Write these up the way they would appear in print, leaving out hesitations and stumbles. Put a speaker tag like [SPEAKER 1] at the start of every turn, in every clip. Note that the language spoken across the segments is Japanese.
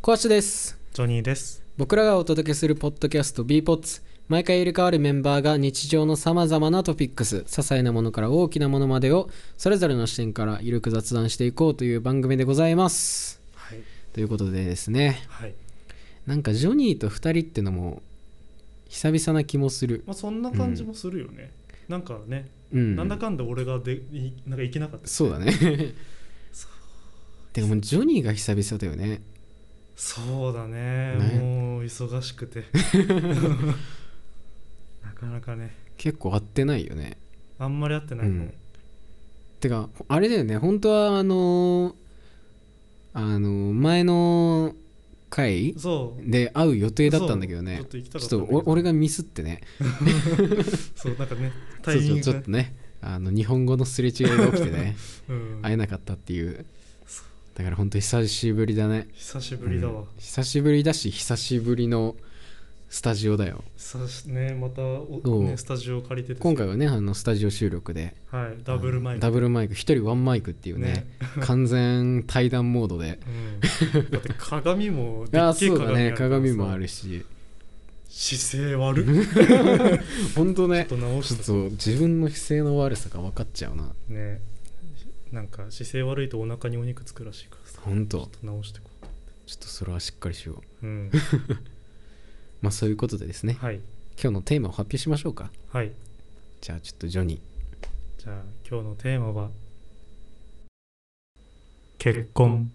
[SPEAKER 1] 小橋です。
[SPEAKER 2] ジョニーです。
[SPEAKER 1] 僕らがお届けするポッドキャスト B ポッツ。毎回入れ替わるメンバーが日常のさまざまなトピックス、些細なものから大きなものまでをそれぞれの視点からゆるく雑談していこうという番組でございます。
[SPEAKER 2] はい。
[SPEAKER 1] ということでですね、
[SPEAKER 2] はい。
[SPEAKER 1] なんかジョニーと2人ってのも久々な気もする。
[SPEAKER 2] まあそんな感じもするよね。なんかね、なんだかんだ俺がなんか行けなかった。
[SPEAKER 1] そうだね。でもジョニーが久々だよね。
[SPEAKER 2] そうだね。もう忙しくて。なかなかね。
[SPEAKER 1] 結構会ってないよね。
[SPEAKER 2] あんまり会ってないもん。
[SPEAKER 1] てかあれだよね。本当は前の回で会う予定だったんだけどね。ちょっと俺がミスってね。
[SPEAKER 2] そうなんかね。タイミングが
[SPEAKER 1] ちょっとね日本語のすれ違いが起きてね、会えなかったっていう。だから本当久しぶりだね。
[SPEAKER 2] 久しぶりだわ。
[SPEAKER 1] 久しぶりだし久しぶりのスタジオだよ。
[SPEAKER 2] ね、またスタジオ借りてて、
[SPEAKER 1] 今回はねスタジオ収録で、
[SPEAKER 2] はい、ダブルマイク
[SPEAKER 1] 一人ワンマイクっていうね完全対談モードで、
[SPEAKER 2] だって鏡も
[SPEAKER 1] でっけえ鏡もあるし、
[SPEAKER 2] 姿勢悪
[SPEAKER 1] 本当ね。
[SPEAKER 2] ちょっと直して、
[SPEAKER 1] 自分の姿勢の悪さが分かっちゃうな。
[SPEAKER 2] ね、なんか姿勢悪いとお腹にお肉つくらしいからさ、
[SPEAKER 1] 本当
[SPEAKER 2] ちょっと直してこう。
[SPEAKER 1] ちょっとそれはしっかりしよう。まあそういうことでですね、
[SPEAKER 2] はい、
[SPEAKER 1] 今日のテーマを発表しましょうか。
[SPEAKER 2] はい。
[SPEAKER 1] じゃあちょっとジョニー。
[SPEAKER 2] じゃあ今日のテーマは結婚。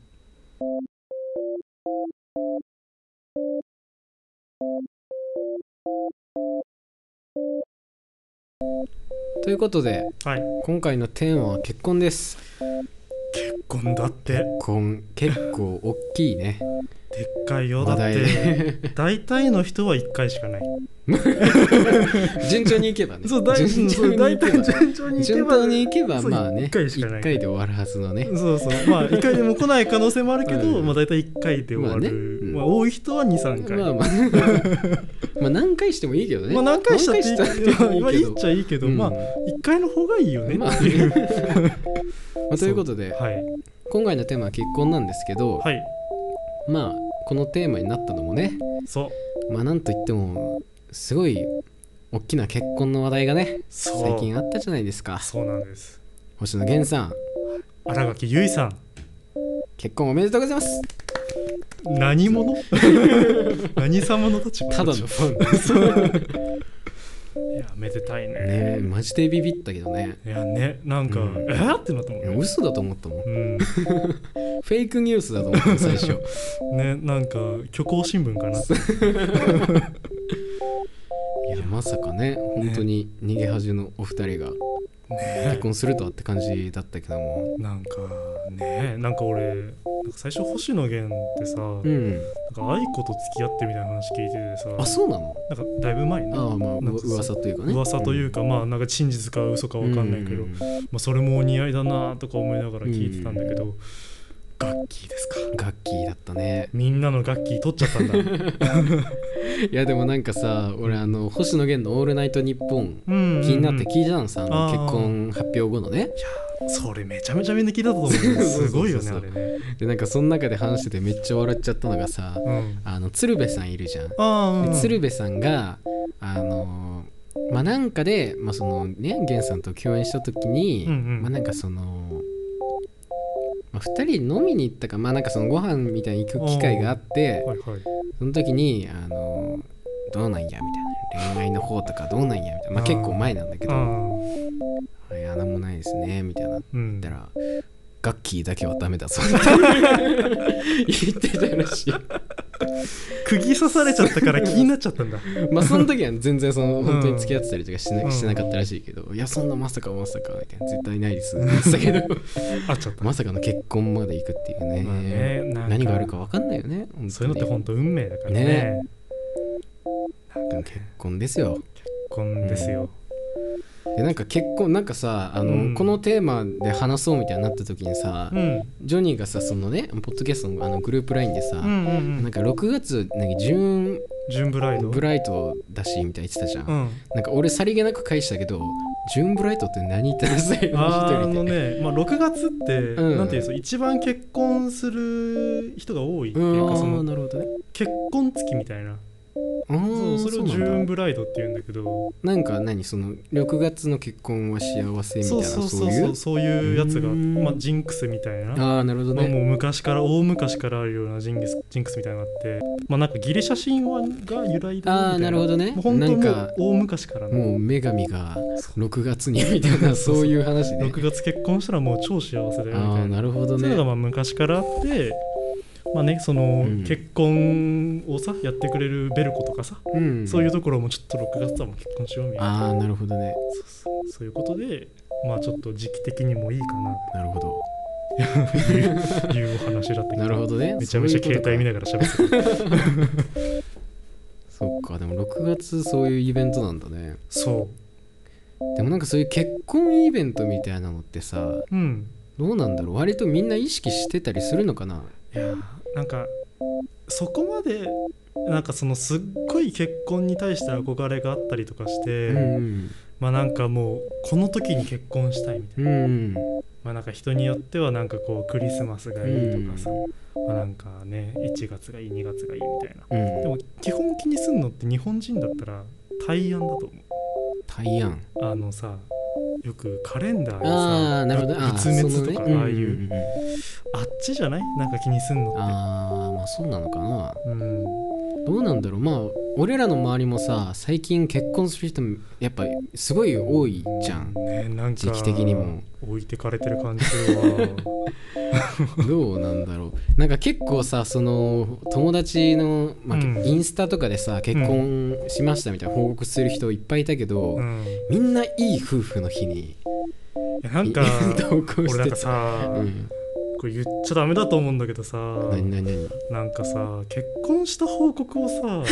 [SPEAKER 1] ということで、
[SPEAKER 2] はい、
[SPEAKER 1] 今回のテーマは結婚です。
[SPEAKER 2] 結婚だって。
[SPEAKER 1] 結構大きいね。
[SPEAKER 2] でっかいよ。だって大体の人は1回しかない。
[SPEAKER 1] 順調にいけばね。
[SPEAKER 2] そう、大体順調にいけば
[SPEAKER 1] まあね、
[SPEAKER 2] 1
[SPEAKER 1] 回で終わるはずのね。
[SPEAKER 2] そうまあ1回でも来ない可能性もあるけど、まあ大体1回で終わる。まあ多い人は2、3回。
[SPEAKER 1] まあ何回してもいいけどね。
[SPEAKER 2] まあ何回したっていいっちゃいいけど、まあ1回の方がいいよねっていう。
[SPEAKER 1] ということで、今回のテーマは結婚なんですけど、まあこのテーマになったのもね、まあなんといってもすごい大きな結婚の話題がね最近あったじゃないですか。
[SPEAKER 2] そうなんです。
[SPEAKER 1] 星野源さん、
[SPEAKER 2] 新垣結衣さん、
[SPEAKER 1] 結婚おめでとうございます。
[SPEAKER 2] 何者何様の立場。
[SPEAKER 1] ただのファン。
[SPEAKER 2] いや、めでたいね。
[SPEAKER 1] マジでビビったけどね。
[SPEAKER 2] いやね、なんか、ってなったもんね。
[SPEAKER 1] 嘘だと思ったもん。フェイクニュースだと思った最初。
[SPEAKER 2] ね、なんか虚構新聞かなって。
[SPEAKER 1] いや、まさかね、本当に逃げ恥のお二人が結婚するとはって感じだったけども、
[SPEAKER 2] なんかね、なんか俺最初星野源ってさ、なんか愛子と付き合ってみたいな話聞いててさ。
[SPEAKER 1] あ、そうなの？
[SPEAKER 2] なんかだいぶ前ね。
[SPEAKER 1] まあ噂というかね。
[SPEAKER 2] 噂というか、まあなんか真実か嘘か分かんないけど、まあそれもお似合いだなとか思いながら聞いてたんだけど、ガッキーですか。
[SPEAKER 1] ガッキーだったね。
[SPEAKER 2] みんなのガッキー取っちゃったんだ。
[SPEAKER 1] いやでもなんかさ、俺星野源のオールナイトニッポン気になって聞いてたのさ、結婚発表後のね。
[SPEAKER 2] いやそれめちゃめちゃみんな聞いたと思う。すごいよねあれね。
[SPEAKER 1] でなんかその中で話しててめっちゃ笑っちゃったのがさ、鶴瓶さんいるじゃん。で鶴瓶さんがまあなんかで、まあそのね源さんと共演した時に、まあなんかその2人飲みに行ったか、まあなんかそのご飯みたいに行く機会があって、その時にどうなんやみたいな、恋愛の方とかどうなんやみたいな、まあ結構前なんだけど、いやなんもないですねみたいな言ったら、ガッキーだけはダメだぞって言ってたらしい。
[SPEAKER 2] 釘刺されちゃったから気になっちゃったんだ。
[SPEAKER 1] まあその時は全然本当に付き合ってたりとかしてなかったらしいけど、いやそんなまさかみたいな、絶対ないですって言ってたけどまさかの結婚まで行くっていうね。何があるか分かんないよね。
[SPEAKER 2] そういうのって本当運命だからね。
[SPEAKER 1] でも結婚ですよ。
[SPEAKER 2] 結婚ですよ。
[SPEAKER 1] でなんか結婚なんかさこのテーマで話そうみたいになった時にさ、ジョニーがさそのねポッドキャストのグループ LINE でさ、なんか6月なんかジューンブライトだしみたいに言ってたじゃん。なんか俺さりげなく返したけどジューンブライトって何言ってたんですか？
[SPEAKER 2] ね、まあ、6月って、なんていうの、一番結婚する人が多いっていうか、その
[SPEAKER 1] なるほどね、
[SPEAKER 2] 結婚月みたいな、それをジューンブライドって言うんだけど、
[SPEAKER 1] なんかその6月の結婚は幸せみたいな、
[SPEAKER 2] そういうやつが、まあ、ジンクスみたいな、
[SPEAKER 1] なるほどね、
[SPEAKER 2] まあ、もう大昔からあるようなジンクスみたいなのがあって、まあ、なんかギリシャ神話が由来でみたいな、
[SPEAKER 1] なるほどね、
[SPEAKER 2] もう本当もう大昔からね、
[SPEAKER 1] もう女神が6月にみたいなそういう話ね。
[SPEAKER 2] 6月結婚したらもう超幸せだよみたいな、
[SPEAKER 1] なるほどね、
[SPEAKER 2] そういうのがまあ昔からあって、まあね、その結婚をさ、やってくれるベルコとかさ、そういうところもちょっと6月はもう結婚しようみたいな、
[SPEAKER 1] なるほどね、
[SPEAKER 2] そういうことで、まあちょっと時期的にもいいかな、
[SPEAKER 1] なるほど
[SPEAKER 2] いうお話だったけど、
[SPEAKER 1] なるほどね、
[SPEAKER 2] めちゃめちゃ携帯見ながら喋ってた
[SPEAKER 1] そっか、でも6月そういうイベントなんだね。
[SPEAKER 2] そう
[SPEAKER 1] でもなんかそういう結婚イベントみたいなのってさ、どうなんだろう、割とみんな意識してたりするのかな。
[SPEAKER 2] いや、なんかそこまでなんかそのすっごい結婚に対して憧れがあったりとかして、まあなんかもうこの時に結婚したいみたいな、まあなんか人によってはなんかこうクリスマスがいいとかさ、まあなんかね1月がいい2月がいいみたいな、でも基本気にすんのって日本人だったら大安だと思う。
[SPEAKER 1] 大安、
[SPEAKER 2] さ、よくカレンダーにさ、仏滅とかああいう、あっちじゃない？なんか気にすんのって。
[SPEAKER 1] まあそうなのかな。どうなんだろう。まあ俺らの周りもさ、最近結婚する人やっぱすごい多いじゃん。
[SPEAKER 2] なんか
[SPEAKER 1] 時期的にも
[SPEAKER 2] 置いてかれてる感じするわ。
[SPEAKER 1] どうなんだろう。なんか結構さ、その友達の、インスタとかでさ、結婚しましたみたいな報告する人いっぱいいたけど、みんないい夫婦の日に
[SPEAKER 2] なんか
[SPEAKER 1] 投稿してた。
[SPEAKER 2] 俺なんかさ、これ言っちゃダメだと思うんだけどさ、なんかさ、結婚した報告をさ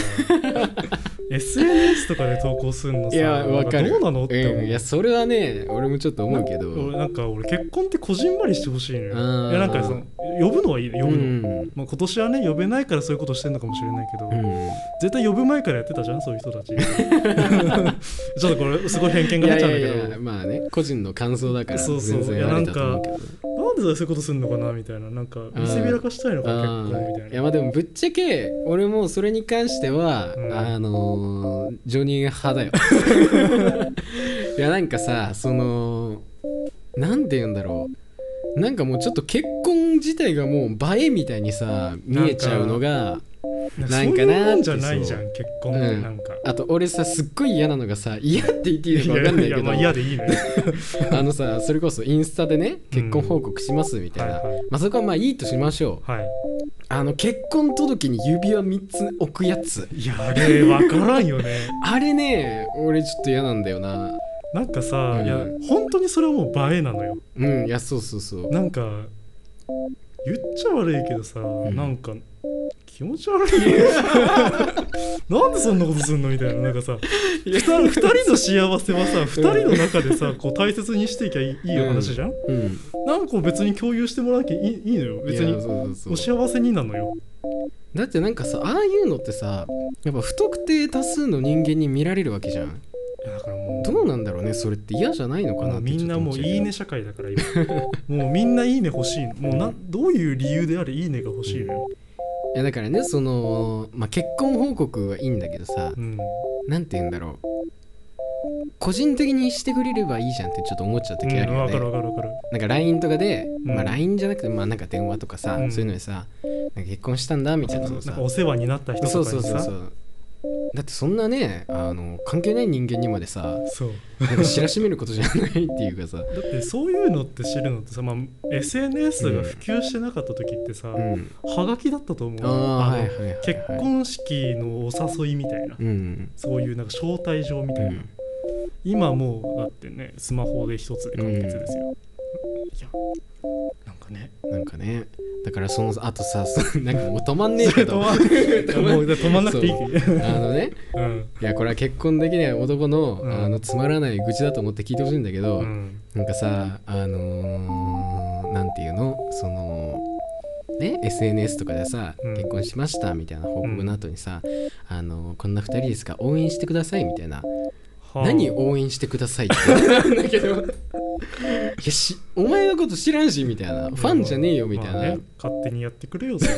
[SPEAKER 2] SNS とかで投稿するのさ、
[SPEAKER 1] いやわかる、
[SPEAKER 2] どうなのって思う。
[SPEAKER 1] いやそれはね、俺もちょっと思うけど、
[SPEAKER 2] なんか俺結婚ってこじんまりしてほしいのよ。いやなんかその呼ぶのはいい、呼ぶの、まあ、今年はね呼べないからそういうことしてんのかもしれないけど、絶対呼ぶ前からやってたじゃん、そういう人たち。ちょっとこれすごい偏見が出ちゃうんだけど、
[SPEAKER 1] いやまあね、個人の感想だから
[SPEAKER 2] 全然あれだと思うけど、なんでそういうことするのかなみたいな、なんか見せびらかしたいのか結婚みたいな。
[SPEAKER 1] いやまあでもぶっちゃけ俺もそれに関しては、ジョニー派だよ。いやなんかさ、そのなんて言うんだろう、なんかもうちょっと結婚自体がもう映えみたいにさ見えちゃうのがなんかなーって。そういうもん
[SPEAKER 2] じゃないじゃん結婚って。なんか
[SPEAKER 1] あと俺さ、すっごい嫌なのがさ、嫌って言っていいのか分かんないけど、
[SPEAKER 2] いや嫌でいいね。
[SPEAKER 1] さ、それこそインスタでね結婚報告しますみたいな、まあそこはまあいいとしましょう。結婚届に指輪3つ置くやつ、
[SPEAKER 2] いやあれ分からんよね。
[SPEAKER 1] あれね、俺ちょっと嫌なんだよな。
[SPEAKER 2] なんかさ、いや本当にそれはもう映えなのよ。
[SPEAKER 1] いやそう
[SPEAKER 2] なんか言っちゃ悪いけどさ、なんか気持ち悪い。なんでそんなことすんのみたいな。なんかさ、2人の幸せはさ、2人の中でさ、こう大切にしていきゃいい話じゃん。なんか別に共有してもらわなきゃいいのよ。別にお幸せになのよ。
[SPEAKER 1] だってなんかさ、ああいうのってさ、やっぱ不特定多数の人間に見られるわけじゃん。
[SPEAKER 2] いやだからも
[SPEAKER 1] うどうなんだろうね、それって嫌じゃないのかなって。
[SPEAKER 2] みんなもういいね社会だから今。もうみんないいね欲しい。もうどういう理由であれいいねが欲しいのよ。
[SPEAKER 1] いやだからね、その、結婚報告はいいんだけどさ、なんて言うんだろう、個人的にしてくれればいいじゃんってちょっと思っちゃう時あるよね。
[SPEAKER 2] わかる。
[SPEAKER 1] なんか LINE とかで、LINE じゃなくてなんか電話とかさ、そういうのでさ、なんか結婚したんだみたいなのさ、
[SPEAKER 2] お世話になった人とかにさ、
[SPEAKER 1] そうだってそんなね、関係ない人間にまでさ、なんか知らしめることじゃないっていうかさ。だ
[SPEAKER 2] ってそういうのって知るのってさ、SNS が普及してなかった時ってさ、はがきだったと思う。結婚式のお誘いみたいな、そういうなんか招待状みたいな。今もうだってね、スマホで一つで完結ですよ。いやなんかね、
[SPEAKER 1] だからそのあとさ、なんかもう止まんねえけど、もう
[SPEAKER 2] 止まんなくていい。
[SPEAKER 1] いやこれは結婚できない男のつまらない愚痴だと思って聞いてほしいんだけど、なんかさ、なんていうの、そのね、SNS とかでさ、結婚しましたみたいな報告の後にさ、こんな2人ですが応援してくださいみたいな何応援してくださいってなんだけどいやお前のこと知らんしみたいな、ファンじゃねえよみたいな、ね、
[SPEAKER 2] 勝手にやってくれよ
[SPEAKER 1] い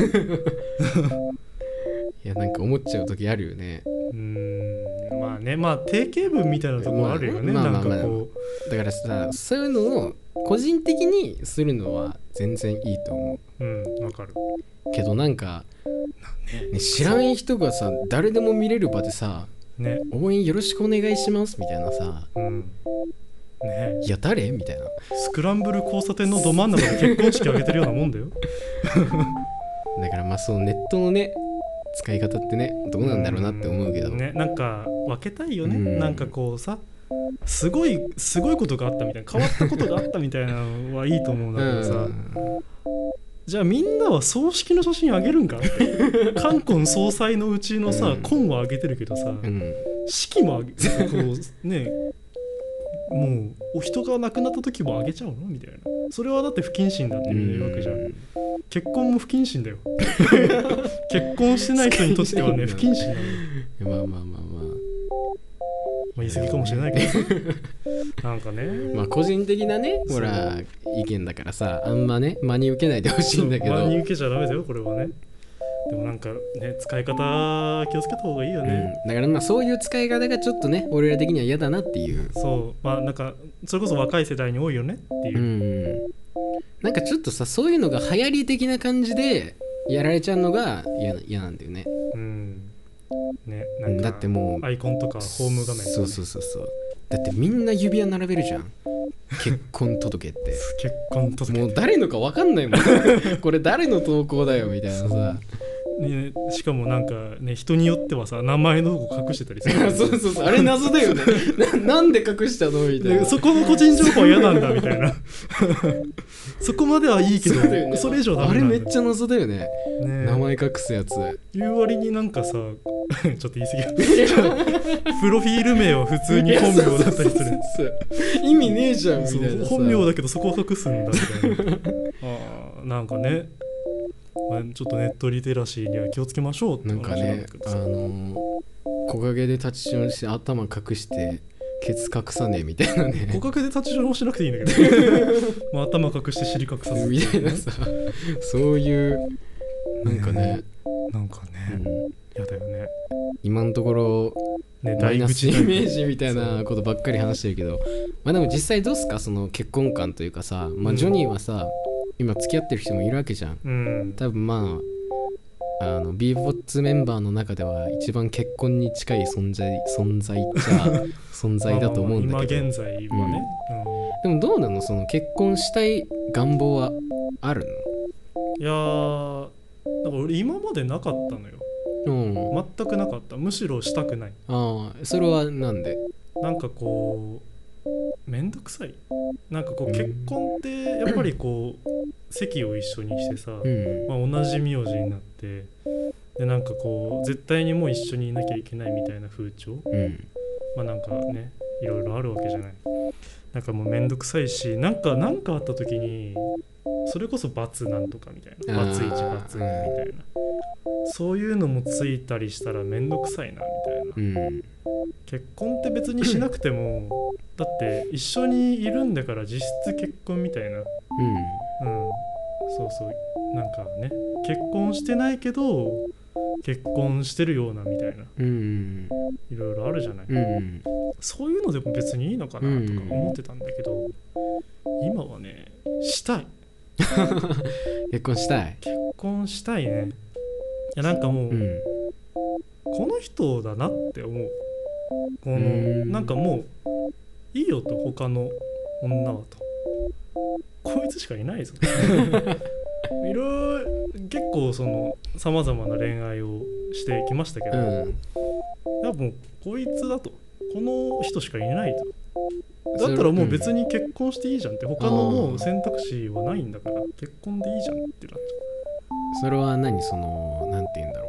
[SPEAKER 1] やなんか思っちゃう時あるよね。
[SPEAKER 2] まあね、まあ定型文みたいなところあるよね、なんかこ
[SPEAKER 1] うだからさ、そういうのを個人的にするのは全然いいと思
[SPEAKER 2] う。わかる
[SPEAKER 1] けどなんか、ね、知らん人がさ誰でも見れる場でさ、ね、応援よろしくお願いしますみたいなさ、ね、いや誰みたいな、
[SPEAKER 2] スクランブル交差点のど真ん中で結婚式挙げてるようなもんだよ
[SPEAKER 1] だからまあそのネットのね使い方ってねどうなんだろうなって思うけど、
[SPEAKER 2] ね、なんか分けたいよね、なんかこうさすごいことがあったみたいな、変わったことがあったみたいなのはいいと思うんだけどさ、じゃあみんなは葬式の写真あげるんかって冠婚葬祭のうちのさ、婚はあげてるけどさ、式もあげこうね、もうお人が亡くなった時もあげちゃうのみたいな、それはだって不謹慎だって言うわけじゃん。結婚も不謹慎だよ結婚してない人にとってはね不謹慎なの。まあ言い過ぎかもしれないけどなんかね、
[SPEAKER 1] まあ個人的なねほら意見だからさ、あんまね真に受けないでほしいんだけど、
[SPEAKER 2] 真に受けちゃダメだよこれはね。でもなんかね使い方気をつけた方がいいよね、
[SPEAKER 1] だからまあそういう使い方がちょっとね俺ら的には嫌だなっていう。
[SPEAKER 2] そうまあなんかそれこそ若い世代に多いよねっていう、
[SPEAKER 1] なんかちょっとさそういうのが流行り的な感じでやられちゃうのが嫌なんだよね。
[SPEAKER 2] ね、なんか
[SPEAKER 1] だっても
[SPEAKER 2] うアイコンとかホーム画面とか、ね、
[SPEAKER 1] そうだってみんな指輪並べるじゃん結婚届って
[SPEAKER 2] 結婚届
[SPEAKER 1] もう誰のか分かんないもんこれ誰の投稿だよみたいなさ
[SPEAKER 2] ね、しかもなんかね人によってはさ名前のとこ隠してたりする
[SPEAKER 1] そうあれ謎だよねなんで隠したのみたいな、
[SPEAKER 2] そこの個人情報は嫌なんだみたいなそこまではいいけど それ以上ダメなんだ。
[SPEAKER 1] あれめっちゃ謎だよ ね名前隠すやつ
[SPEAKER 2] 言う割になんかさちょっと言い過ぎプロフィール名は普通に本名だったりする
[SPEAKER 1] 意味ねえじゃんみたいな、
[SPEAKER 2] 本名だけどそこは隠すんだみたいななんかねちょっとネットリテラシーには気をつけましょうって
[SPEAKER 1] なんかね木陰で立ちションして頭隠してケツ隠さねえみたいなね。
[SPEAKER 2] 木陰で立ちションしなくていいんだけどまあ頭隠して尻隠させ
[SPEAKER 1] みたいなさそういうなんかね
[SPEAKER 2] やだよね
[SPEAKER 1] 今のところマイナスイメージみたいなことばっかり話してるけど、まあでも実際どうすかその結婚観というかさ、まあジョニーはさ今付き合ってる人もいるわけじゃん、多分まあビーボッツメンバーの中では一番結婚に近い存在っちゃ存在だと思うんだけど
[SPEAKER 2] 今現在はね、
[SPEAKER 1] でもどうなのその結婚したい願望はある
[SPEAKER 2] の？いやーなんか俺今までなかったのよ、全くなかった。むしろしたくない。
[SPEAKER 1] それはなんで？
[SPEAKER 2] なんかこうめんどくさい。なんかこう結婚ってやっぱりこう籍を一緒にしてさ、まあ、同じ名字になってでなんかこう絶対にもう一緒にいなきゃいけないみたいな風潮、まあなんかねいろいろあるわけじゃない。なんかもうめんどくさいし、なんかあった時にそれこそ罰なんとかみたいな、罰1罰2みたいな、そういうのもついたりしたらめんどくさいなみたいな、結婚って別にしなくてもだって一緒にいるんだから実質結婚みたいな、そうそうなんかね結婚してないけど結婚してるようなみたいな、いろいろあるじゃない、そういうのでも別にいいのかなとか思ってたんだけど、今はねしたい
[SPEAKER 1] 結婚したい
[SPEAKER 2] ね。いやなんかもう、この人だなって思う。このなんかもういいよと他の女はとこいつしかいないぞいろいろ結構そのさまざまな恋愛をしてきましたけど、やっぱもうこいつだとこの人しかいないと、だったらもう別に結婚していいじゃんって、他のもう選択肢はないんだから結婚でいいじゃんってなっちゃう。
[SPEAKER 1] それは何そのなんて言うんだろ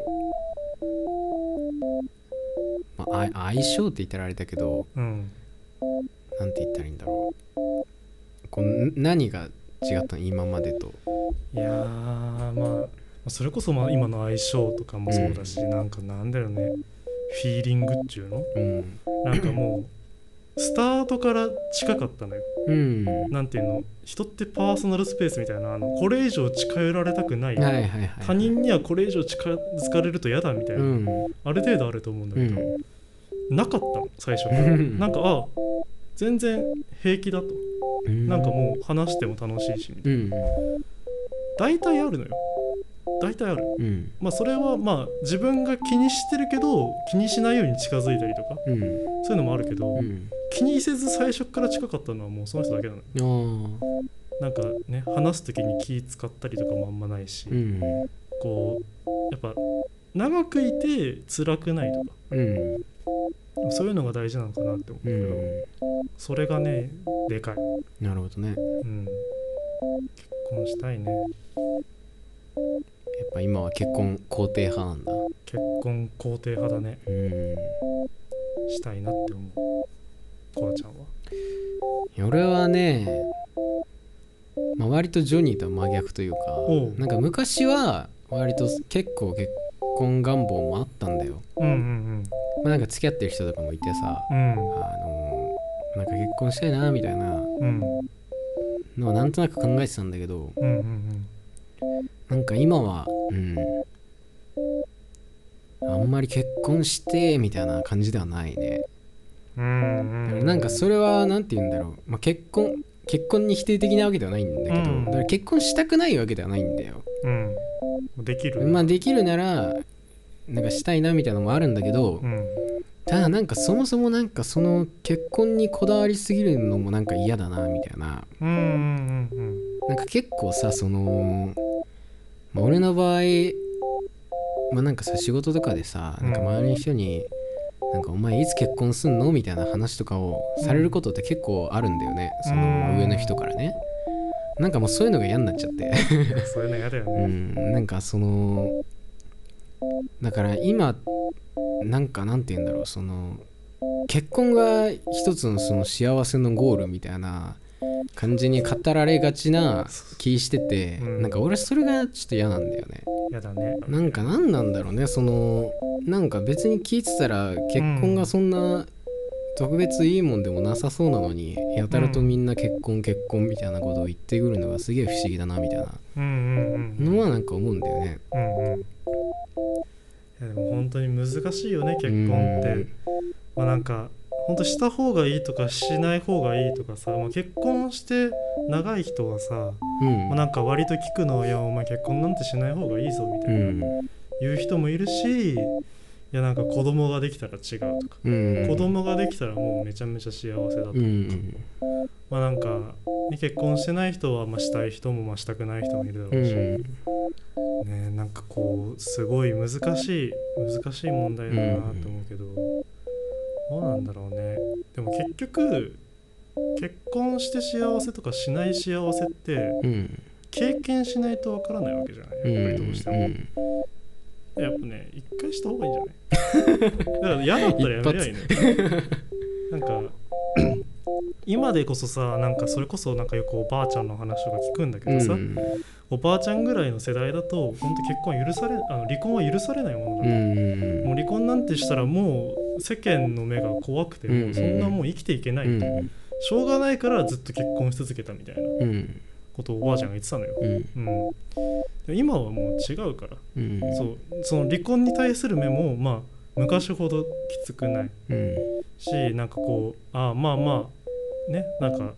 [SPEAKER 1] う、まあ、相性って言ったらあれだけど、なんて言ったらいいんだろう、こう何が違ったの今までと。
[SPEAKER 2] いやまあそれこそまあ今の相性とかもそうだし、なんかなんだろうね、フィーリングっていうの、なんかもうスタートから近かったのよ、
[SPEAKER 1] うん、
[SPEAKER 2] なんていうの、人ってパーソナルスペースみたいな、これ以上近寄られたくない、
[SPEAKER 1] はいはいはいはい、
[SPEAKER 2] 他人にはこれ以上近づかれると嫌だみたいな、うん、ある程度あると思うんだけど、なかったの最初からなんか全然平気だと、なんかもう話しても楽しいしみたいな、大体あるのよ、大体ある、まあそれはまあ自分が気にしてるけど気にしないように近づいたりとか、そういうのもあるけど、気にせず最初から近かったのはもうその人だけなのよ。なんかね、話す時に気使ったりとかもあんまないし、こうやっぱ長くいて辛くないとか、そういうのが大事なのかなって思うけど、それがねでかい。
[SPEAKER 1] なるほどね。
[SPEAKER 2] 結婚したいね。や
[SPEAKER 1] っぱ今は結婚肯定派なんだ。
[SPEAKER 2] 結婚肯定派だね。したいなって思う。コアちゃんは？
[SPEAKER 1] 俺はね、まあ、割とジョニーとは真逆というか、なんか昔は割と結構結婚願望もあったんだよ。まあ、なんか付き合ってる人とかもいてさ、なんか結婚したいなみたいなのはなんとなく考えてたんだけど、なんか今は、あんまり結婚してみたいな感じではないね。なんかそれはなんて言うんだろう、まあ、結婚に否定的なわけではないんだけど、だから結婚したくないわけではないんだよ。
[SPEAKER 2] できる、
[SPEAKER 1] まあできるならなんかしたいなみたいなのもあるんだけど、ただなんかそもそもなんかその結婚にこだわりすぎるのもなんか嫌だなみたいな、なんか結構さ、その、まあ、俺の場合、まあなんかさ、仕事とかでさ、なんか周りの人になんかお前いつ結婚すんのみたいな話とかをされることって結構あるんだよね、その上の人からね。なんかもうそういうのが嫌になっちゃって
[SPEAKER 2] そういうの嫌だよね。
[SPEAKER 1] なんかそのだから今なんかなんて言うんだろう、その結婚が一つのその幸せのゴールみたいな感じに語られがちな気してて、なんか俺それがちょっと嫌なんだよね。
[SPEAKER 2] 嫌だね。
[SPEAKER 1] なんか何なんだろうね、そのなんか別に聞いてたら結婚がそんな特別いいもんでもなさそうなのに、やたらとみんな結婚みたいなことを言ってくるのがすげえ不思議だなみたいなのはなんか思うんだよね。
[SPEAKER 2] いやでも本当に難しいよね、結婚って。まあなんか本当した方がいいとかしない方がいいとかさ、まあ、結婚して長い人はさ、まあ、なんか割と聞くのは、いやお前結婚なんてしない方がいいぞみたいな、言う人もいるし、いやなんか子供ができたら違うとか、子供ができたらもうめちゃめちゃ幸せだとか、まあなんか、ね、結婚してない人はまあしたい人もまあしたくない人もいるだろうし、ね、なんかこうすごい難しい問題だなと思うけど、どうなんだろうね。でも結局結婚して幸せとかしない幸せって、経験しないとわからないわけじゃない、やっぱりどうしても。やっぱね、一回した方がいいんじゃないだから嫌だったらやめりゃいいねなんか今でこそさ、なんかそれこそなんかよくおばあちゃんの話とか聞くんだけどさ、おばあちゃんぐらいの世代だと本当結婚は離婚は許されないものだと、もう離婚なんてしたらもう世間の目が怖くて、もうそんなもう生きていけないと、しょうがないからずっと結婚し続けたみたいなことをおばあちゃんが言ってたのよ。今はもう違うから、その離婚に対する目もまあ昔ほどきつくない、し、なんかこうまあまあね、なんか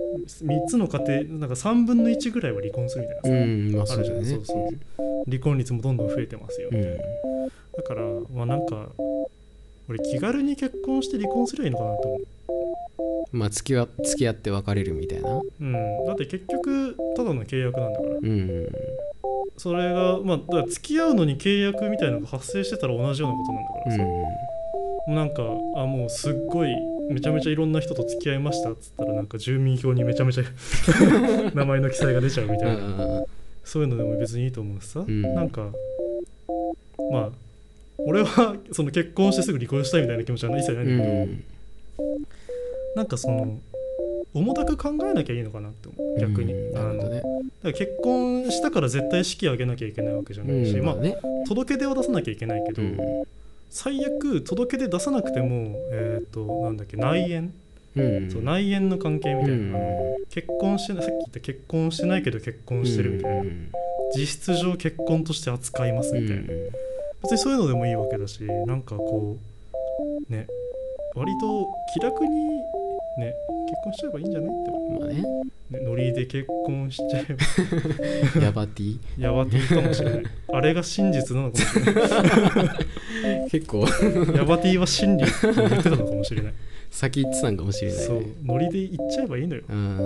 [SPEAKER 2] 3つの家庭なんか3分の1ぐらいは離婚するみたいなさ、あるじゃん。そう離婚率もどんどん増えてますよみたいな、だからまあなんか俺気軽に結婚して離婚すればいいのかなと思う。
[SPEAKER 1] まあ付き合って別れるみたいな。
[SPEAKER 2] だって結局ただの契約なんだから、それがまあだから付き合うのに契約みたいなのが発生してたら同じようなことなんだからさ、なんかもうすっごいめちゃめちゃいろんな人と付き合いましたっつったら、なんか住民票にめちゃめちゃ名前の記載が出ちゃうみたいなそういうのでも別にいいと思うしさ、なんかまあ俺はその結婚してすぐ離婚したいみたいな気持ちは一切ないんだけど、なんかその重たく考えなきゃいいのかなって思う、逆に。だから結婚したから絶対式挙げなきゃいけないわけじゃないし、まあ届け出は出さなきゃいけないけど、最悪届け出出さなくてもなんだっけ、内縁そう内縁の関係みたいな、結婚してない、さっき言った結婚してないけど結婚してるみたいな、実質上結婚として扱いますみたいな、別にそういうのでもいいわけだし、なんかこうね、割と気楽にね結婚しちゃえばいいんじゃないって思う。
[SPEAKER 1] まあね、
[SPEAKER 2] ノリで結婚しちゃえ
[SPEAKER 1] ばヤバティ
[SPEAKER 2] ヤバティかもしれない。あれが真実なのかもしれない
[SPEAKER 1] 結構
[SPEAKER 2] ヤバティは真理って言ってたのかもしれない。
[SPEAKER 1] 先言ってたんかもしれない、ね、
[SPEAKER 2] そうノリで言っちゃえばいいのよ。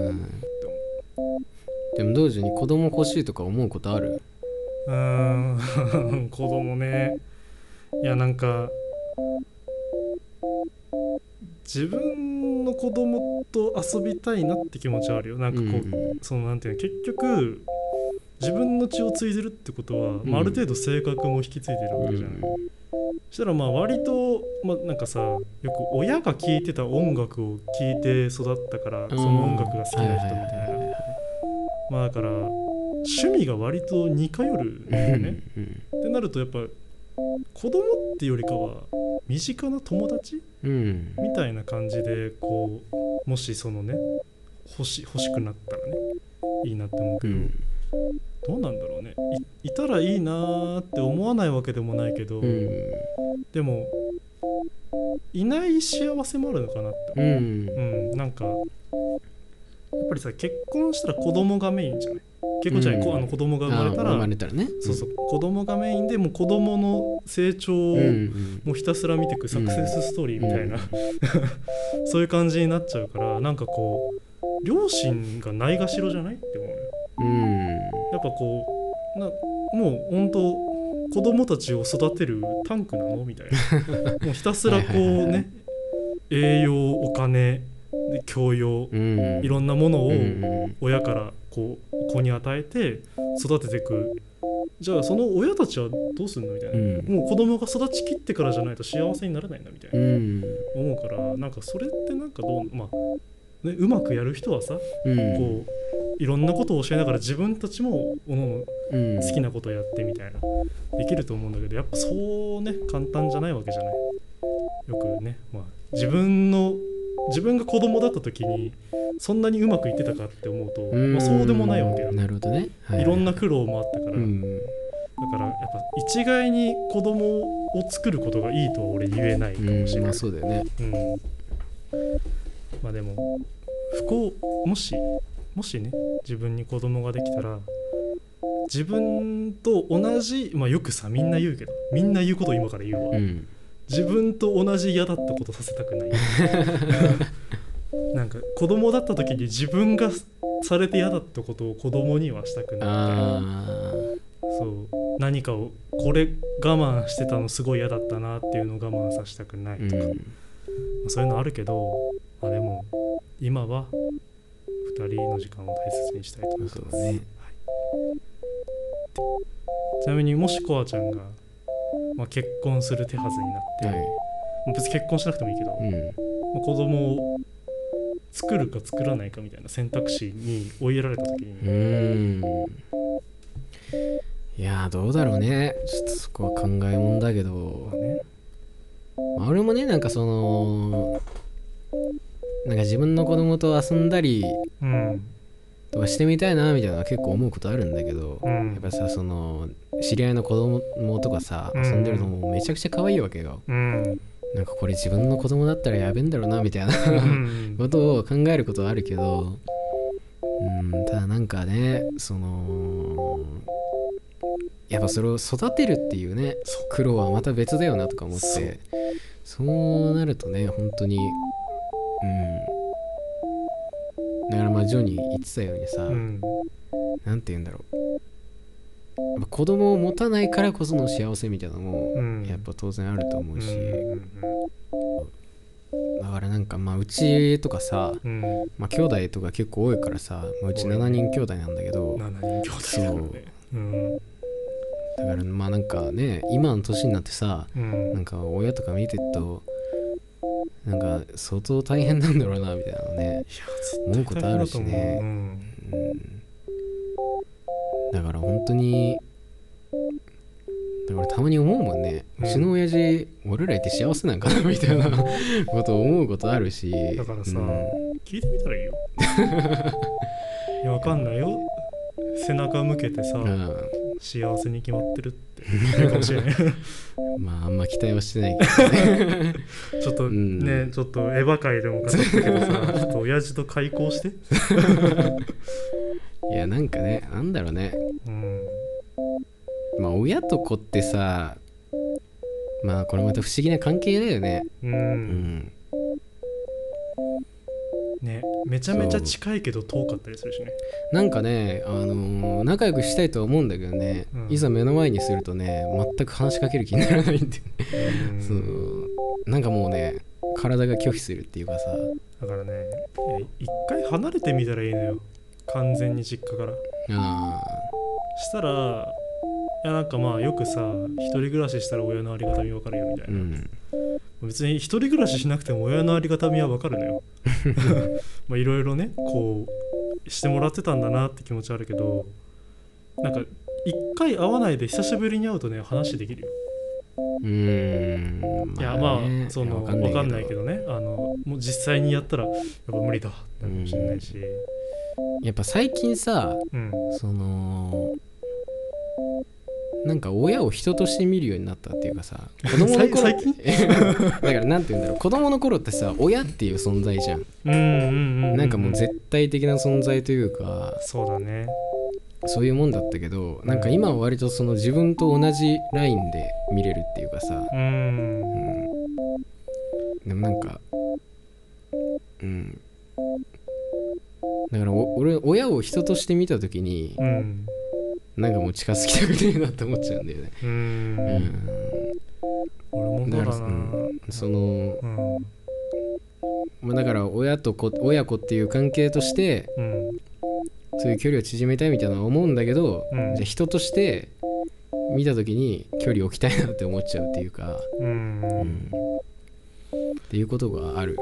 [SPEAKER 1] でも同時に子供欲しいとか思うことある？
[SPEAKER 2] 子供ね、いやなんか自分の子供と遊びたいなって気持ちはあるよ。なんかこう、そのなんていうの、結局自分の血を継いでるってことは、ある程度性格も引き継いでるわけじゃない。そしたら割と、なんかさ、よく親が聴いてた音楽を聴いて育ったから、その音楽が好きな人みたいな、だから趣味が割と似通るんだよねってなると、やっぱ子供ってよりかは身近な友達、みたいな感じでこう、もしそのね欲しくなったらねいいなって思うけど、どうなんだろうね。 いたらいいなって思わないわけでもないけど、でもいない幸せもあるのかなって、なんかやっぱりさ、結婚したら子供がメインじゃない。結婚じゃない、子供が生まれたら、
[SPEAKER 1] ね、
[SPEAKER 2] そうそう、子供がメインで、もう子供の成長をもうひたすら見ていくサクセスストーリーみたいな、そういう感じになっちゃうから、なんかこう両親がないがしろじゃないって思うよ。やっぱこうもう本当子供たちを育てるタンクなのみたいなもうひたすらこうね、栄養、お金で教養、いろんなものを親からこう子に与えて育てていく。じゃあその親たちはどうすんのみたいな、もう子供が育ちきってからじゃないと幸せにならないんだみたいな、思うから、なんかそれってなんかうまくやる人はさ、こういろんなことを教えながら自分たちもおのの好きなことをやってみたいな、できると思うんだけど、やっぱそうね簡単じゃないわけじゃない。よくね、自分が子供だった時にそんなにうまくいってたかって思うと、そうでもないわけよ。
[SPEAKER 1] なるほどね、
[SPEAKER 2] いろんな苦労もあったから、だからやっぱ一概に子供を作ることがいいとは俺言えないかもしれない。
[SPEAKER 1] そうだよね。
[SPEAKER 2] でももしね自分に子供ができたら、自分と同じ、よくさみんな言うけど、みんな言うことを今から言うわ、自分と同じ嫌だったことさせたくないなんか子供だった時に自分がされて嫌だったことを子供にはしたくないみたいな。そう、何かをこれ我慢してたのすごい嫌だったなっていうのを我慢させたくないとか、そういうのあるけど、でも今は2人の時間を大切にしたいと思ってます、ちなみにもしコアちゃんが、結婚する手はずになって、別に結婚しなくてもいいけど、子供を作るか作らないかみたいな選択肢に追いやられた時に、
[SPEAKER 1] いやどうだろうね。ちょっとそこは考えもんだけど、俺もね、なんかそのなんか自分の子供と遊んだりとかしてみたいなみたいなのは結構思うことあるんだけど、やっぱさ、その知り合いの子供とかさ、遊んでるのもめちゃくちゃ可愛いわけよ。なんかこれ自分の子供だったらやべえんだろうなみたいなことを考えることはあるけど、ただなんかね、そのやっぱそれを育てるっていうね苦労はまた別だよなとか思って、そうなるとね本当にだからジョニー言ってたようにさ、なんて言うんだろう、やっぱ子供を持たないからこその幸せみたいなのもやっぱ当然あると思うし、だからなんかうちとかさ、兄弟とか結構多いからさ、うち7人兄弟なんだけど、
[SPEAKER 2] 7人兄弟だね。
[SPEAKER 1] だからなんかね、今の年になってさ、なんか親とか見てるとなんか相当大変なんだろうなみたいなのね、思うことあるしね。だから本当にだからたまに思うもんね、うちの親父俺らいて幸せなんかなみたいなことを思うことあるし、
[SPEAKER 2] だからさ、聞いてみたらいいよいやわかんないよ、背中向けてさ、幸せに決まってるって言うかもしれない
[SPEAKER 1] まああんま期待はしてないけどね
[SPEAKER 2] ちょっとね、ちょっとエヴァ界でも語ったけどさちょっと親父と開口して
[SPEAKER 1] いやなんかね、なんだろうね、まあ親と子ってさ、まあこれまた不思議な関係だよね。
[SPEAKER 2] ね、めちゃめちゃ近いけど遠かったりするしね。
[SPEAKER 1] なんかね、仲良くしたいとは思うんだけどね、いざ目の前にするとね、全く話しかける気にならないんでそうなんかもうね、体が拒否するっていうかさ。
[SPEAKER 2] だからね、一回離れてみたらいいのよ、完全に実家から。したら、いやなんかまあよくさ、一人暮らししたら親のありがたみ分かるよみたいな、別に一人暮らししなくても親のありがたみは分かるのよまあいろいろねこうしてもらってたんだなって気持ちはあるけど、なんか一回会わないで久しぶりに会うとね話できるよ。いやまあその分かんないけどね、もう実際にやったらやっぱ無理だってかもしれないし、
[SPEAKER 1] やっぱ最近さ、そのなんか親を人として見るようになったっていうかさ、子供の頃だからなんて言うんだろう、子供の頃ってさ親っていう存在じゃん。なんかもう絶対的な存在というか、
[SPEAKER 2] そうだね、
[SPEAKER 1] そういうもんだったけど、なんか今は割とその自分と同じラインで見れるっていうかさ、でもなんかだから俺親を人として見た時に、なんかもう近づきたくねえなって思っちゃうんだよね。
[SPEAKER 2] 俺もだから
[SPEAKER 1] その、まあ、だから親子っていう関係として、そういう距離を縮めたいみたいなのは思うんだけど、じゃあ人として見た時に距離を置きたいなって思っちゃうっていうか、っていうことがある。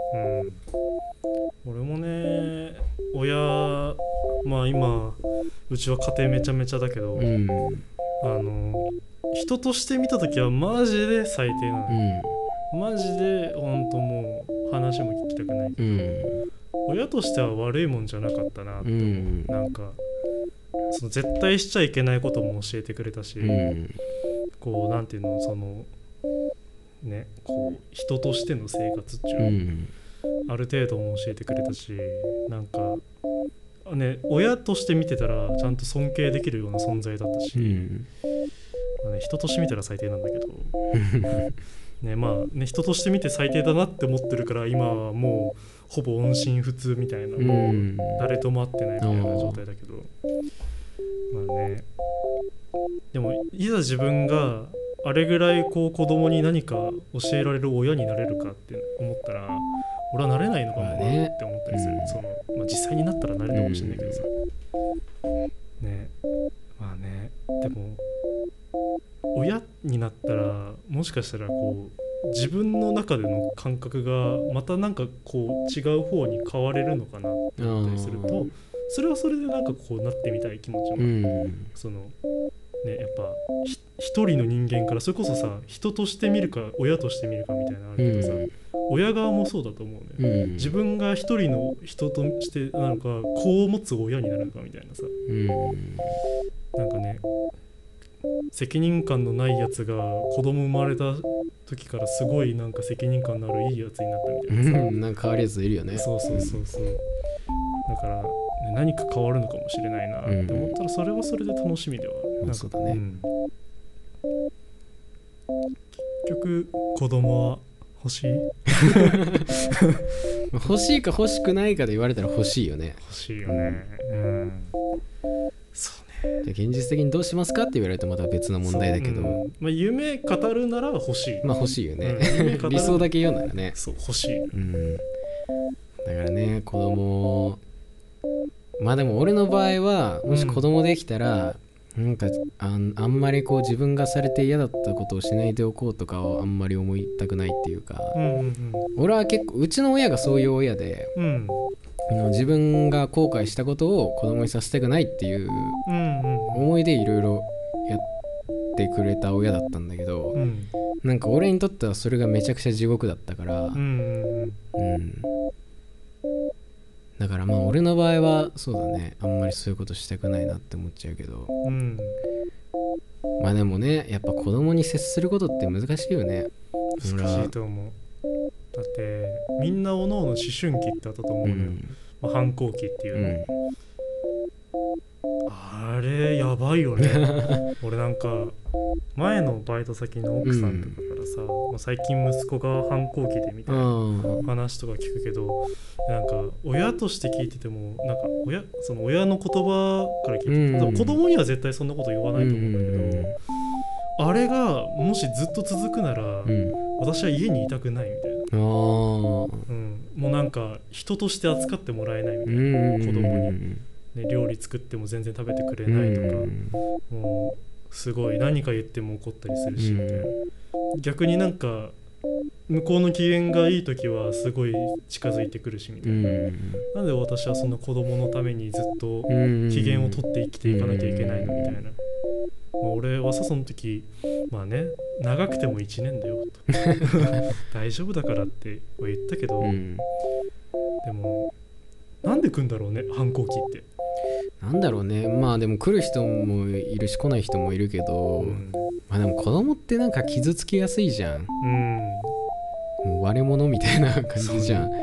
[SPEAKER 2] 俺もね、親、まあ今うちは家庭めちゃめちゃだけど、人として見たときはマジで最低なの、マジで本当もう話も聞きたくないけど、親としては悪いもんじゃなかったなって思う。なんかその絶対しちゃいけないことも教えてくれたし、こうなんていうの、そのね、こう人としての生活っていうの、ある程度も教えてくれたし、なんかね、親として見てたらちゃんと尊敬できるような存在だったし、まあね、人として見たら最低なんだけどね、まあね、人として見て最低だなって思ってるから今はもうほぼ音信不通みたいな、もう誰とも会ってないみたいな状態だけど、まあね、でもいざ自分があれぐらいこう子供に何か教えられる親になれるかって思ったら、俺はなれないのかもなって思ったりする。そのまあ、実際になったらなれるかもしれないけどさ、ね、まあね、でも親になったらもしかしたらこう自分の中での感覚がまたなんかこう違う方に変われるのかなって思ったりすると、それはそれでなんかこうなってみたい気持ちも、そのね、やっぱ一人の人間から、それこそさ、人として見るか親として見るかみたいなのあるけどさ、親側もそうだと思うね、自分が一人の人としてなのか、子を持つ親になるのかみたいなさ、なんかね、責任感のないやつが子供生まれた時からすごいなんか責任感のあるいいやつになったみたいなさ
[SPEAKER 1] なんか変わるやついるよね。
[SPEAKER 2] そうだから、ね、何か変わるのかもしれないなって思ったら、それはそれで楽しみではある。
[SPEAKER 1] そうだね、
[SPEAKER 2] 結局子供は欲しい
[SPEAKER 1] 欲しいか欲しくないかで言われたら欲しいよね。
[SPEAKER 2] 欲しいよね、そうね。
[SPEAKER 1] じゃあ現実的にどうしますかって言われるとまた別の問題だけど、
[SPEAKER 2] まあ、夢語るなら欲しい。
[SPEAKER 1] まあ欲しいよね、理想だけ言うならね。
[SPEAKER 2] そう欲しい、
[SPEAKER 1] だからね、子供、まあでも俺の場合はもし子供できたら、なんかあんまりこう自分がされて嫌だったことをしないでおこうとかをあんまり思いたくないっていうか、俺は結構うちの親がそういう親で、自分が後悔したことを子供にさせたくないっていう思いでいろいろやっってくれた親だったんだけど、なんか俺にとってはそれがめちゃくちゃ地獄だったから、だからまあ俺の場合はそうだね、あんまりそういうことしたくないなって思っちゃうけど、まあでもね、やっぱ子供に接することって難しいよね。
[SPEAKER 2] 難しいと思う。だってみんなおのおの思春期ってあったと思うのよ、反抗期っていうの、あれやばいよね俺なんか前のバイト先の奥さんとかからさ、最近息子が反抗期でみたいな話とか聞くけど、なんか親として聞いててもなんかその親の言葉から聞いてて、子供には絶対そんなこと言わないと思うんだけど、あれがもしずっと続くなら、私は家にいたくないみたいな、もうなんか人として扱ってもらえないみたいな、子供に、ね、料理作っても全然食べてくれないとか、もうすごい何か言っても怒ったりするしみたいな、逆になんか向こうの機嫌がいい時はすごい近づいてくるしみたいな、なんで私はそんな子供のためにずっと機嫌を取って生きていかなきゃいけないのみたいな、俺はさその時まあね長くても1年だよと大丈夫だからっては言ったけど、でもなんで来んだろうね反抗期って。
[SPEAKER 1] なんだろうね、まあでも来る人もいるし来ない人もいるけど、まあでも子供ってなんか傷つきやすいじゃん、もう割れ物みたいな感じじゃん。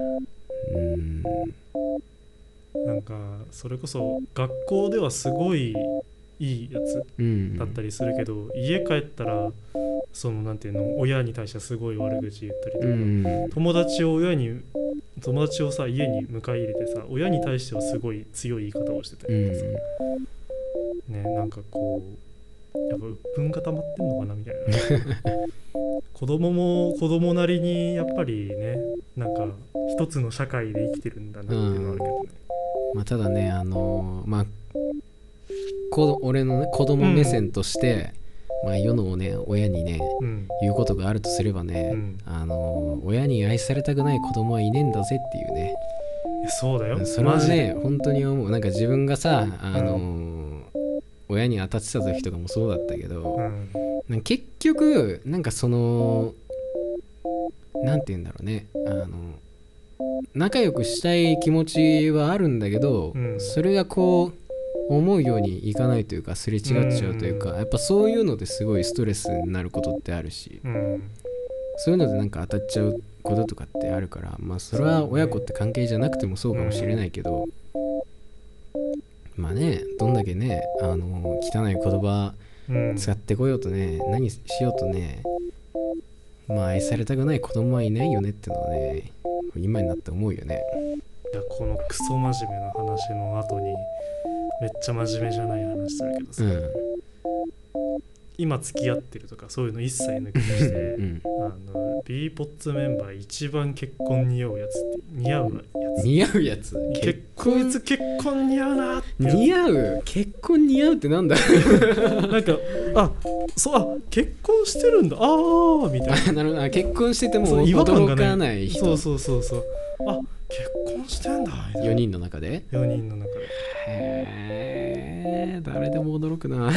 [SPEAKER 2] なんかそれこそ学校ではすごいいいやつだったりするけど、家帰ったらそのなんていうの、親に対してすごい悪口言ったりとか、友達をさ家に迎え入れてさ、親に対してはすごい強い言い方をしてたりとかさ、なんかこうやっぱ鬱憤が溜まってんのかなみたいな子供も子供なりにやっぱりね、なんか一つの社会で生きてるんだなっていうのはあるけどね。
[SPEAKER 1] まあただね、まあ俺のね子供目線として、まあ世のね親にね、言うことがあるとすればね、親に愛されたくない子供はいねえんだぜっていうね。
[SPEAKER 2] そうだよ。
[SPEAKER 1] それはね本当に思う。なんか自分がさ親に当たってた時とかもそうだったけど、結局なんかそのなんて言うんだろうね、仲良くしたい気持ちはあるんだけど、それがこう思うようにいかないというか、すれ違っちゃうというか、やっぱそういうのですごいストレスになることってあるし、そういうのでなんか当たっちゃうこととかってあるから、まあそれは親子って関係じゃなくてもそうかもしれないけど、まあね、どんだけね汚い言葉使ってこようとね、何しようとね、まあ愛されたくない子供はいないよねってのはね、今になって思うよね。
[SPEAKER 2] いや、このクソ真面目な話の後にめっちゃ真面目じゃない話するけどさ、今付き合ってるとかそういうの一切抜きにして、B ポッツメンバー一番結婚似合うやつって似合うやつこいつ結婚似合うなって
[SPEAKER 1] 似合う結婚似合うってなんだ
[SPEAKER 2] なんか結婚してるんだみたいな
[SPEAKER 1] なるほど、結婚してても驚かない人、
[SPEAKER 2] そう結婚してんだみたいな。
[SPEAKER 1] 4人の中でへえ、誰でも驚くな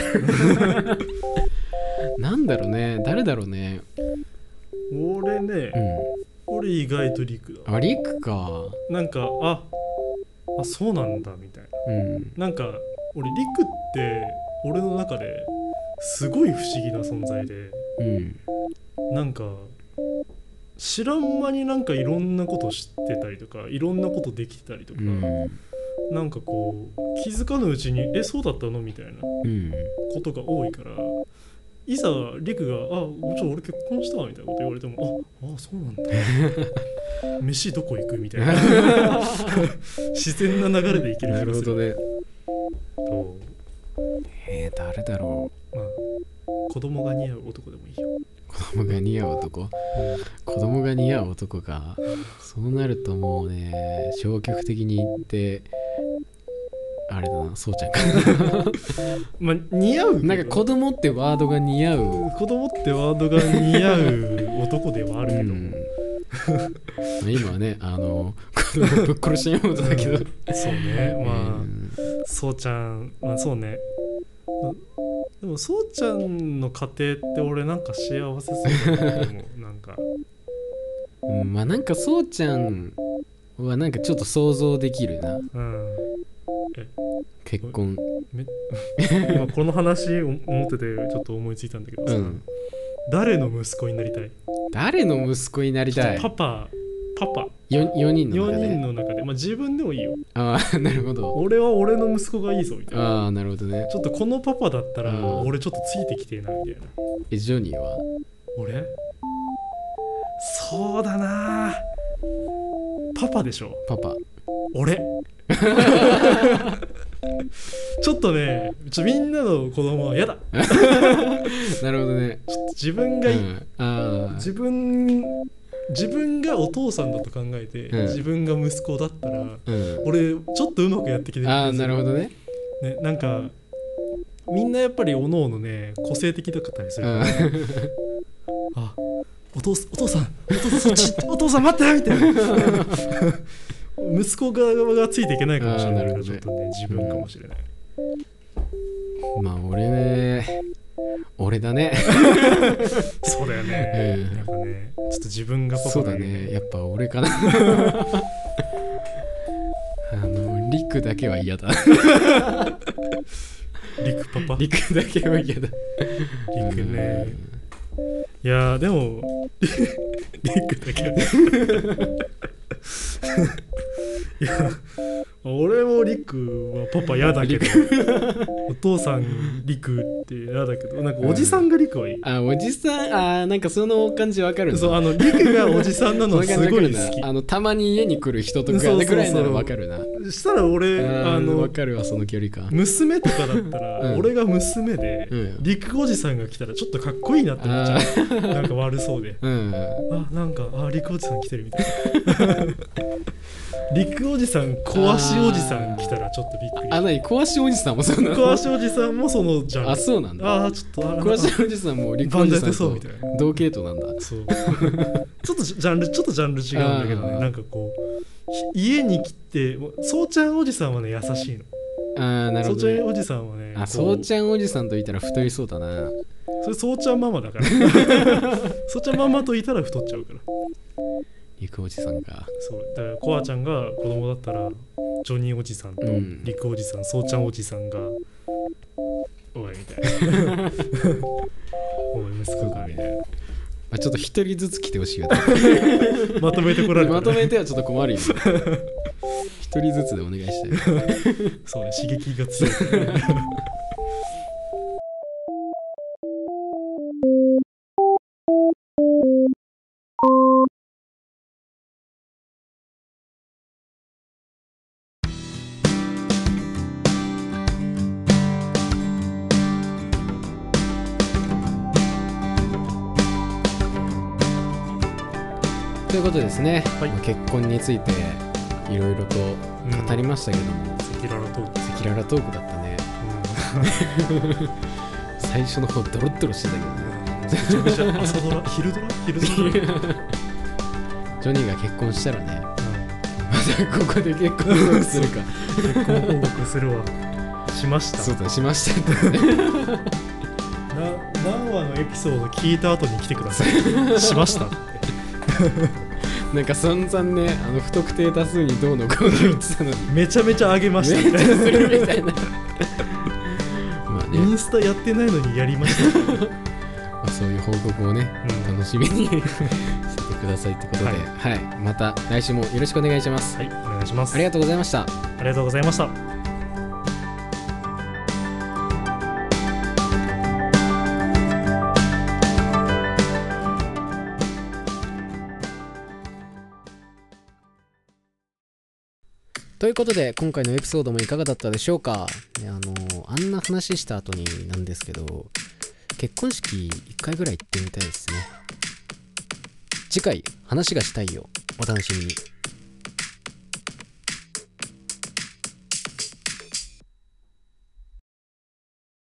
[SPEAKER 1] なんだろうね、誰だろうね。
[SPEAKER 2] 俺ね、俺意外とリクだ。
[SPEAKER 1] リクか。
[SPEAKER 2] なんかそうなんだみたいな、なんか俺リクって俺の中ですごい不思議な存在で、なんか知らん間になんかいろんなこと知ってたりとか、いろんなことできてたりとか、なんかこう気づかぬうちにそうだったのみたいなことが多いから、いざリクが俺結婚したわみたいなこと言われてもそうなんだ飯どこ行くみたいな自然な流れでいける気がする。
[SPEAKER 1] なるほどね。誰だろ
[SPEAKER 2] う。子供が似合う男でもいいよ。
[SPEAKER 1] 子供が似合う男、子供が似合う男か。そうなるともうね、消極的に言ってあれだな、そうちゃんか
[SPEAKER 2] 似合う、
[SPEAKER 1] なんか子供ってワードが似合う、
[SPEAKER 2] 子供ってワードが似合う男ではあるけども、
[SPEAKER 1] 今はね子供ぶっ殺しに思うとだけど、
[SPEAKER 2] そうね、そうちゃん、そうね、 でもそうちゃんの家庭って俺なんか幸せそうだなと思うなんか、
[SPEAKER 1] まあなんかそうちゃんはなんかちょっと想像できるな。結婚
[SPEAKER 2] 今この話思っててちょっと思いついたんだけどさ、誰の息子になりたい？
[SPEAKER 1] 誰の息子になりたい？
[SPEAKER 2] パパ
[SPEAKER 1] 4人の中で。
[SPEAKER 2] 4人の中で、まあ自分でもいいよ。
[SPEAKER 1] ああ、なるほど。
[SPEAKER 2] 俺は俺の息子がいいぞみたいな。
[SPEAKER 1] ああ、なるほどね。
[SPEAKER 2] ちょっとこのパパだったら俺ちょっとついてきてえなみたいな。
[SPEAKER 1] ジョニーは？
[SPEAKER 2] 俺？そうだな、パパでしょ。
[SPEAKER 1] パパ。
[SPEAKER 2] 俺ちょっとね、みんなの子供は嫌だ
[SPEAKER 1] なるほどね。
[SPEAKER 2] ちょっと自分がいい、自分がお父さんだと考えて、自分が息子だったら、俺ちょっとうまくやってきてる。
[SPEAKER 1] ああ、なるほどね。
[SPEAKER 2] なんかみんなやっぱりおのおのね個性的だったりするから、あ、お父さんお父さん待ってみたいな息子側がついていけないかもしれないから、ちょっとね自分かもしれない。
[SPEAKER 1] まあ俺だね
[SPEAKER 2] そうだよね、やっぱねちょっと自分がパパ
[SPEAKER 1] そうだね、やっぱ俺かなリクだけは嫌だ
[SPEAKER 2] リクパパ、
[SPEAKER 1] リクだけは嫌だ。
[SPEAKER 2] リクね、いやでもリクだけはいや俺もリクはパパ嫌だけどお父さんリクって嫌だけど、なんかおじさんがリクはいい。
[SPEAKER 1] おじさん、なんかその感じわかるの。
[SPEAKER 2] そう、リクがおじさんなのすごい好き
[SPEAKER 1] たまに家に来る人とかぐらいならわかるな。
[SPEAKER 2] したら俺
[SPEAKER 1] わかるわ、その距離感。
[SPEAKER 2] 娘とかだったら、俺が娘で、リクおじさんが来たらちょっとかっこいいなって思っちゃう。なんか悪そうで、なんかリクおじさん来てるみたいなリクおじさん壊しおじさん来たらちょっとびっくり。
[SPEAKER 1] 何壊しおじさんもそうなの？
[SPEAKER 2] 壊しおじさんもそのジャンル。
[SPEAKER 1] そうなんだ。
[SPEAKER 2] ちょっと
[SPEAKER 1] 壊しおじさんもリクおじさんと同系統なんだ。
[SPEAKER 2] そうちょっとジャンル違うんだけどね、なんかこう家に来て、そうちゃんおじさんはね優しいの。
[SPEAKER 1] なるほど、ね。
[SPEAKER 2] そうちゃんおじさんはね、
[SPEAKER 1] そうちゃんおじさんといたら太りそうだな。
[SPEAKER 2] それそうちゃんママだからそうちゃんママといたら太っちゃうから。
[SPEAKER 1] リクおじさんか。そう
[SPEAKER 2] だからコアちゃんが子供だったらジョニーおじさんとリクおじさん、そうちゃんおじさんがおいみたいなおい息子かみたいな。
[SPEAKER 1] ちょっと一人ずつ来てほしいよ
[SPEAKER 2] まとめてこられたら、
[SPEAKER 1] まとめてはちょっと困るよ一人ずつでお願いしたい
[SPEAKER 2] そうね、刺激が強い
[SPEAKER 1] ということですね、結婚についていろいろと語りましたけども、
[SPEAKER 2] 赤裸々
[SPEAKER 1] トークだったね、最初の方ドロッドロしてたけどね、
[SPEAKER 2] めちゃめちゃ朝ドラ昼ドラ
[SPEAKER 1] ジョニーが結婚したらね、またここで結婚報告するか
[SPEAKER 2] 結婚報告するわ。しました。
[SPEAKER 1] そうだ、しました
[SPEAKER 2] 何話のエピソード聞いた後に来てくださいしましたって
[SPEAKER 1] なんか散々ね、不特定多数にどうのこうの言ってたのに
[SPEAKER 2] めちゃめちゃ上げました
[SPEAKER 1] みたいなするみたいな
[SPEAKER 2] まあ、ね、インスタやってないのにやりましたま
[SPEAKER 1] あそういう報告をね、楽しみにしてくださいってことで、はい、また来週もよろしくお願いします。
[SPEAKER 2] はい、お願いします。
[SPEAKER 1] ありがとうございました。
[SPEAKER 2] ありがとうございました。
[SPEAKER 1] ということで今回のエピソードもいかがだったでしょうか。あんな話した後になんですけど、結婚式1回ぐらい行ってみたいですね。次回話がしたいよ、お楽しみに。